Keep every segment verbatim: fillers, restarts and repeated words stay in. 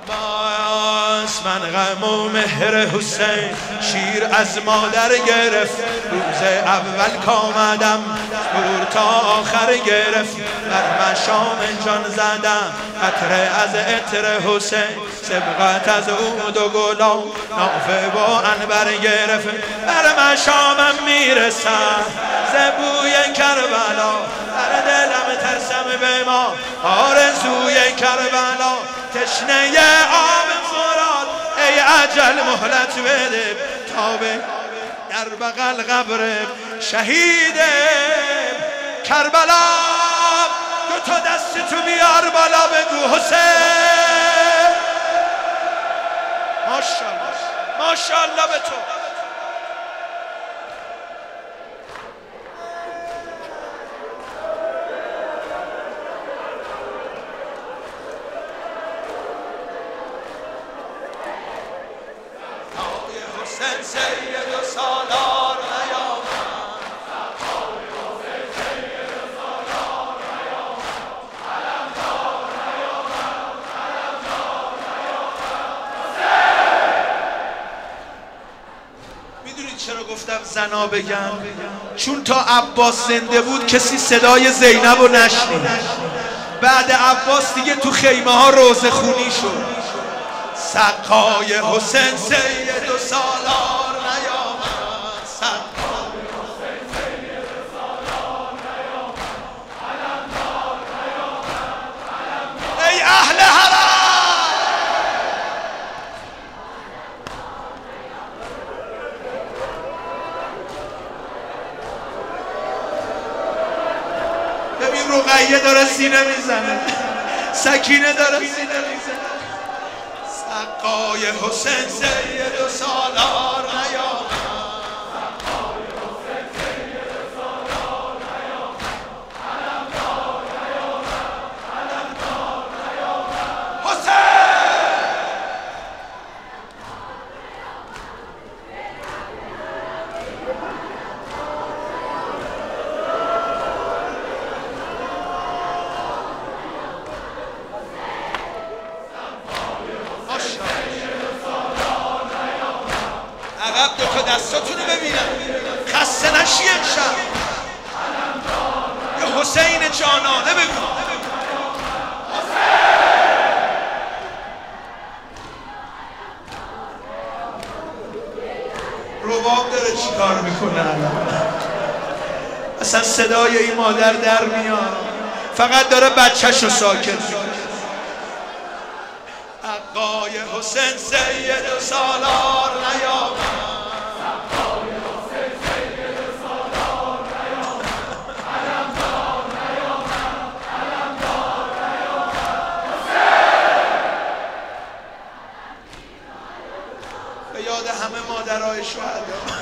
باز من غم و مهر حسین شیر از مادر گرفت روز اول کامدم دور تا آخر گرفت بر مشام جان زدم عطر از عطر حسین سبقت از عود و گلاب نافه با عنبر گرفت بر مشامم میرسم زبوی کربلا در دلم ترسم به ما آرزوی کربلا تشنه آب فرات ای عجل مهلت بده تا به در بغل قبر شهید کربلا دو تا دست تو بیار بالا بگو حسین ماشاءالله ماشاءالله به تو حسین سید و سالار نیامد حسین سید و سالار نیامد علمدار نیامد علمدار نیامد میدونید چرا گفتم زنا بگم؟ چون تا عباس زنده بود کسی صدای زینب رو نشنید. بعد عباس دیگه تو خیمه ها روزه خونی شد. سقای حسین سید و سالار نیامد سقای حسین سید و سالار نیامد علمدار نیامد علمدار ای اهل حرم ببین رقیه داره سینه میزنه سکینه داره سینه میزنه سقای حسین سید و سالار نیامد سقای حسین سید و سالار نیامد علمدار نیامد علمدار نیامد حسین عقب دو تا دستاتونو ببینم خسته نشی امشب یه حسین جانانه بگو رباب داره چی کار میکنه اصلا صدای این مادر در میاد فقط داره بچه‌شو ساکت میکنه سقای حسین سید و سالار نیامد سقای حسین سید و سالار نیامد علمدار نیامد علمدار نیامد حسین به یاد همه مادرای شهدا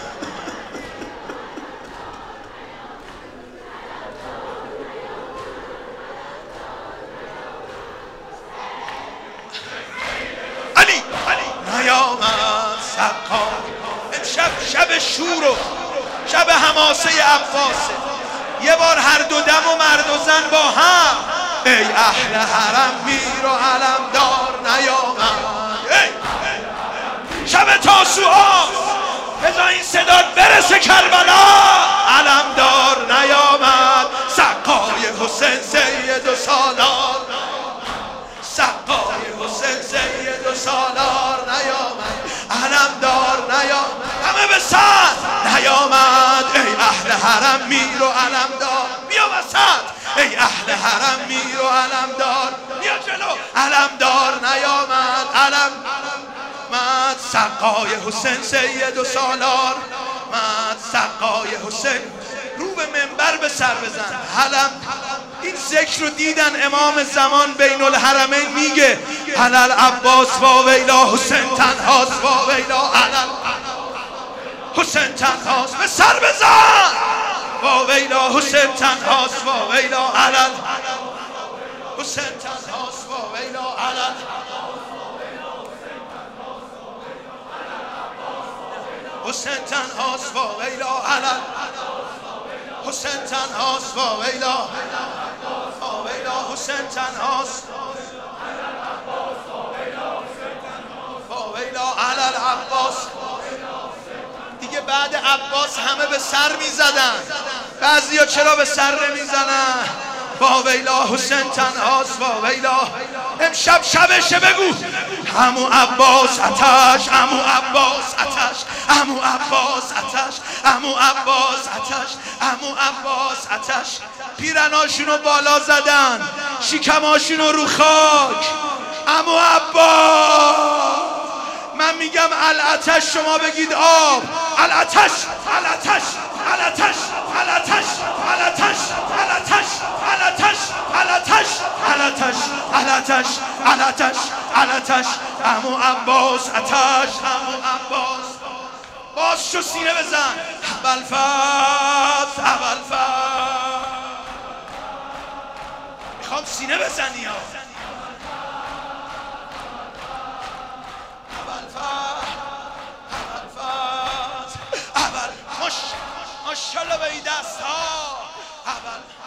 نیامد سقای امشب شب شور و شب حماسه عباسه یه بار هر دو دم و مرد و زن با هم ای اهل حرم میر و علمدار نیامد شب تاسوعا بذار این صدا برسه کربلا علمدار نیامد سقای حسین سید و سالار سقای حسین سید و سالار نیامد علمدار نیامد همه به سر نیامد ای اهل حرم میر و علمدار بیا وسط ای اهل حرم میر و علمدار بیا جلو علمدار نیامد علم مد سقای حسین سید و سالار مد سقای حسین رو به منبر به سر بزن حلم این ذکر رو دیدن امام زمان بین الحرمین میگه علل عباس با ویلا حسین تنهاست با ویلا علل حسین تنهاست به سر بزن با ویلا حسین تنهاست با ویلا علل حسین تنهاست با ویلا علل حسین تنهاست با ویلا علل حسین تنهاست با ویلا با ویلا حسین تنهاست علی العباس. دیگه بعد عباس همه به سر میزدن، بعضیا چرا به سر نمیزنن؟ واویلا حسین تنهاست، واویلا امشب شبشه. بگو عمو عباس آتش، عمو عباس آتش، عمو عباس آتش، عمو عباس آتش، عمو عباس آتش. پیرناشونو بالا زدن، شکماشونو رو خاک. عمو عباس. من میگم الاتش، شما بگید آب. الاتش، الاتش، الاتش، الاتش، الاتش، الاتش، الاتش، الاتش، الاتش، الاتش، الاتش، الاتش. عمو عباس آتش، عمو عباس. باز شو سینه بزن. ابوالفضل، ابوالفضل. میخوام سینه بزنی ها. ماشاءالله به این دست ها.